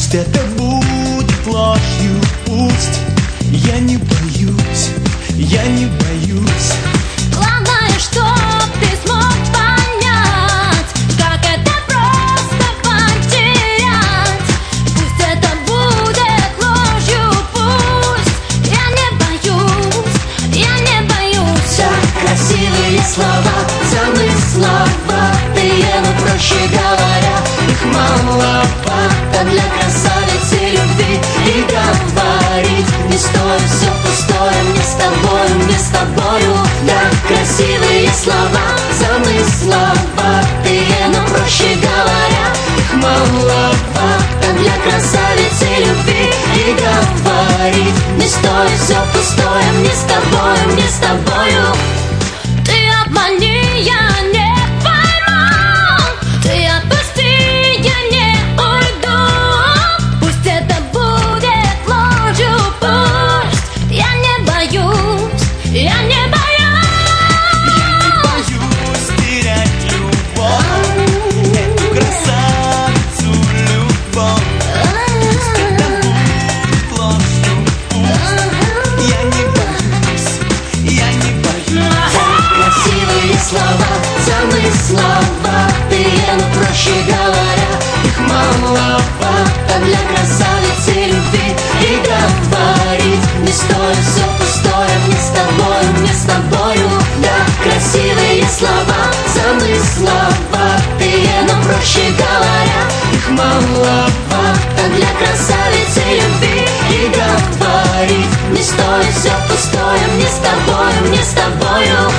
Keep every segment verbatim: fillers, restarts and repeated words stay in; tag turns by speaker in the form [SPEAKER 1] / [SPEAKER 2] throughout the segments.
[SPEAKER 1] Пусть это будет ложью, пусть. Я не боюсь, я не боюсь.
[SPEAKER 2] Главное, чтоб ты смог понять, как это просто потерять. Пусть это будет ложью, пусть. Я не боюсь, я не боюсь.
[SPEAKER 3] Так красивые слова, замысловатые, но проще говоря, их маловато для красавицы любви. И говорить не стоит, все пустое, мне с тобою, мне с тобою. Да, красивые слова, замысловатые, но проще говоря, их маловато для красавицы любви. И говорить не стоит, все пустое, мне с тобою, мне с тобою.
[SPEAKER 2] Ты обмани, я не пойму. Ты отпусти, я не уйду. Пусть это будет ложью, пусть. Я не боюсь, я не боюсь.
[SPEAKER 1] Я не боюсь терять любовь, эту красавицу любовь. Пусть это будет ложью, пусть. Я не боюсь, я не боюсь.
[SPEAKER 3] Красивые слова, замысловатые, но проще говоря, их маловато для красавицы любви. И говорить не стоит, все пустое, мне с тобою, мне с тобою. Да, красивые слова, замысловатые, но проще говоря, их маловато для красавицы любви. И говорить не стоит, все пустое, мне с тобою, мне с тобою.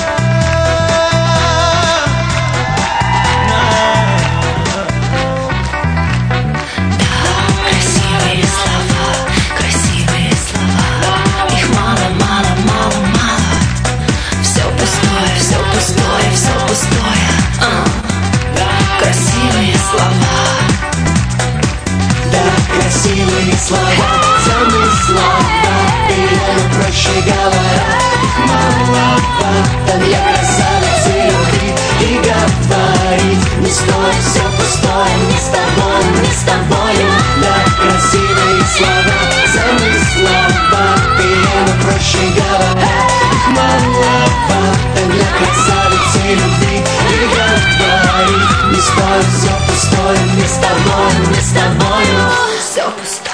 [SPEAKER 3] Красивые слова, замысловатые, но проще говоря, их маловато для красавицы любви. И говорить не стоит, все пустое, мне с тобой, мне с тобою. Да, красивые слова, замысловатые, но проще говоря, их маловато для красавицы любви. И говорить не стоит, все пустое, мне с тобой, мне с тобою. Все пустое.